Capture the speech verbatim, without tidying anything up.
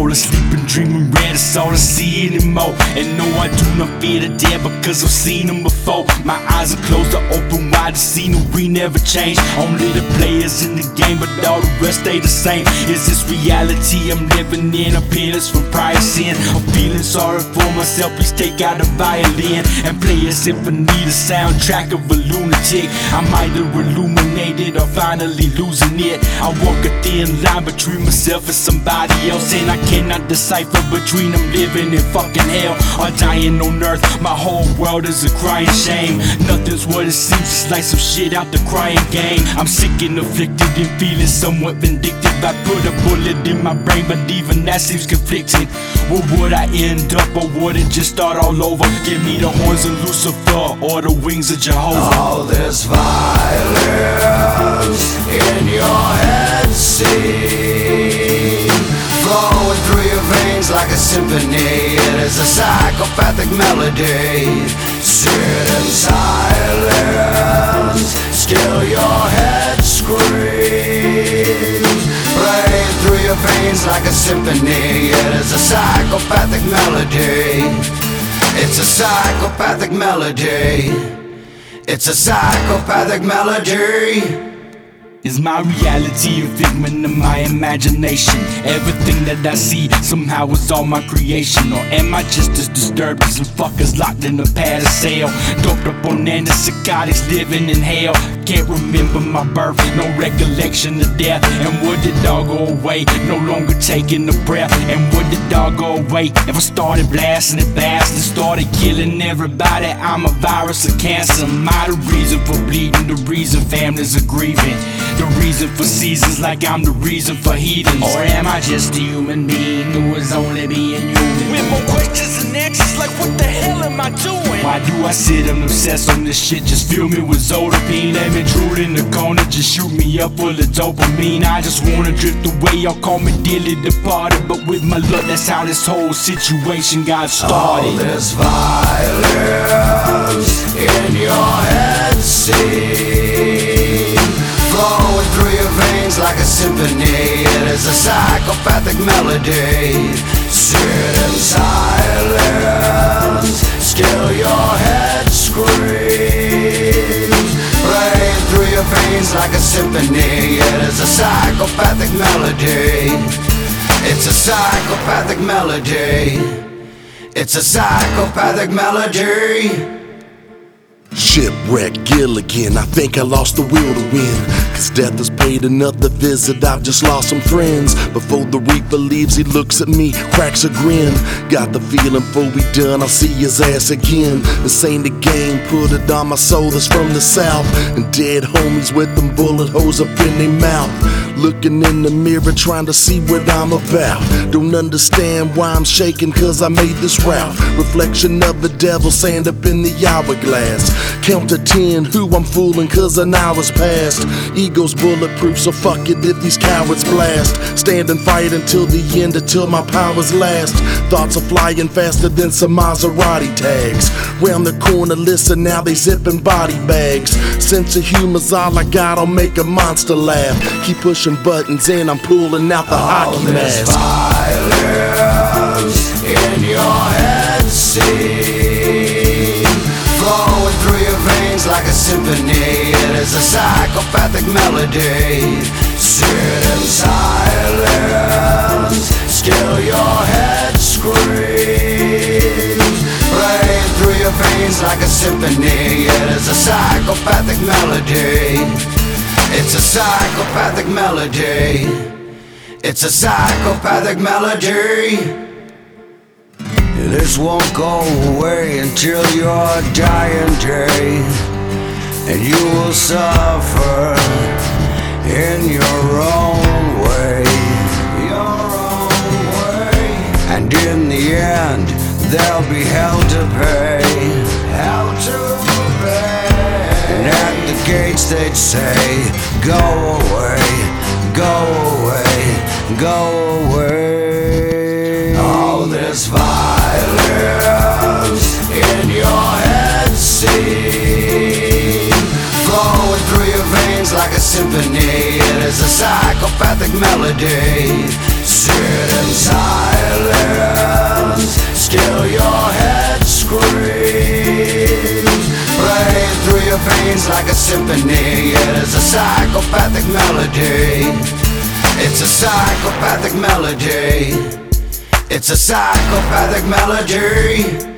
fall asleep and dreaming red, it's all I see anymore. And no, I do not fear the dead because I've seen them before. My eyes are closed, are open wide, the scenery never change. Only the players in the game, but all the rest stay the same. Is this reality I'm living in? A penance from prior sin. I'm feeling sorry for myself, please take out the violin and play a symphony, the soundtrack of a lunatic. I'm either illuminated or finally losing it. I walk a thin line between myself and somebody else, and I cannot decipher between them living in fucking hell or dying on earth. My whole world is a crying shame. Nothing's what it seems, it's like some shit out the crying game. I'm sick and afflicted and feeling somewhat vindictive. I put a bullet in my brain, but even that seems conflicting. Well, would I end up or would it just start all over? Give me the horns of Lucifer or the wings of Jehovah. All this violence in your head seems flowing through your veins like a symphony. It is a psychopathic melody. Sit in silence, still your head screams, playing through your veins like a symphony. It is a psychopathic melody. It's a psychopathic melody. It's a psychopathic melody. Is my reality a figment of my imagination? Everything that I see somehow is all my creation. Or am I just as disturbed as some fuckers locked in a pad of sail, doped up on antipsychotics, living in hell? Can't remember my birth, no recollection of death. And would the dog go away? No longer taking a breath. And would the dog go away if I started blasting it fast and started killing everybody? I'm a virus of cancer. Am I the reason for bleeding? The reason families are grieving? The reason for seasons like I'm the reason for heathens? Or am I just a human being who is only being human? With more questions than answers, like what the hell am I doing? Why do I sit and obsess on this shit? Just fill me with Zodapine. Let me intrude in the corner, just shoot me up full of dopamine. I just wanna drift away, y'all call me dearly departed. But with my luck, that's how this whole situation got started. All this violence in your head seems flowing through your veins like a symphony. It is a psychopathic melody. Sit in silence, still your head screams, playing through your veins like a symphony. It is a psychopathic melody. It's a psychopathic melody. It's a psychopathic melody. Shipwreck Gilligan, I think I lost the will to win, cause death has paid another visit, I've just lost some friends. Before the reaper leaves, he looks at me, cracks a grin. Got the feeling before we done, I'll see his ass again. This ain't a game, put it on my soul that's from the south. And dead homies with them bullet holes up in their mouth. Looking in the mirror trying to see what I'm about. Don't understand why I'm shaking cause I made this route. Reflection of the devil, sand up in the hourglass. Count to ten, who I'm fooling cause an hour's passed. Ego's bulletproof, so fuck it if these cowards blast. Stand and fight until the end, until my powers last. Thoughts are flying faster than some Maserati tags. Round the corner, listen, now they zipping body bags. Sense of humor's all I got, I'll make a monster laugh. Keep pushing buttons and I'm pulling out the hockey mask. Violence in your head seems flowing through your veins like a symphony. It is a psychopathic melody. Sit in silence, still your head screams, playing through your veins like a symphony. It is a psychopathic melody. It's a psychopathic melody. It's a psychopathic melody. This won't go away until your dying day, and you will suffer in your own way, your own way. And in the end, there'll be hell to pay, hell to pay. And at the gates they'd say, go away, go away, go away. All this violence in your head seems flowing through your veins like a symphony. It is a psychopathic melody. sit in silence, still your head screams, playing through your veins like a symphony. It is a psychopathic melody. It's a psychopathic melody. It's a psychopathic melody.